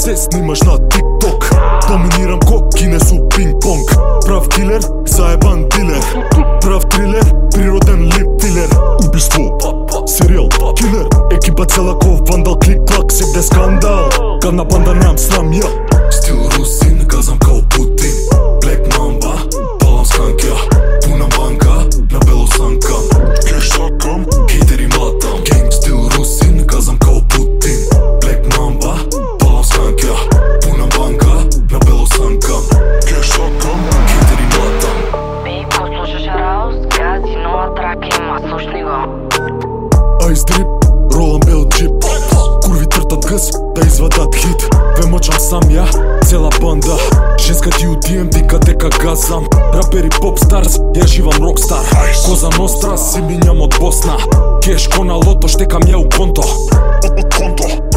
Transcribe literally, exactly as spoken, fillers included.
се снимаш на TikTok. Доминирам ко кинесу пинг-понг. Прав килер, заебан дилер. Прав трилер, природен лип-дилер. Убийство, сериал, килер. Екипа цела ко вандал, клик-клак, сегде скандал. Гадна банда, немам срам, ја. Стил русин, газам као Путин. Black Mamba, палам сканкја. Пуна банка, на бело санкам. Кеш сакам, хейтери млатам. Генг стил русин, газам као Путин. Black Mamba, палам сканкја. Пуна банка, на бело санкам. кеш сакам. Хейтери млатам. Бей, послушаш Раус, гази нова трака има, слушни го. Айс дрип, ролам бел джип. Курви тртат гъс, да извадат хит. Ве мъчам сам ја, цела банда. Женска ти у ди ем вика дека газам. Рапери попстарс, ја живам рокстар. Коза ностра, си минјам од Босна. Кеш ко на лото, штекам ја у конто.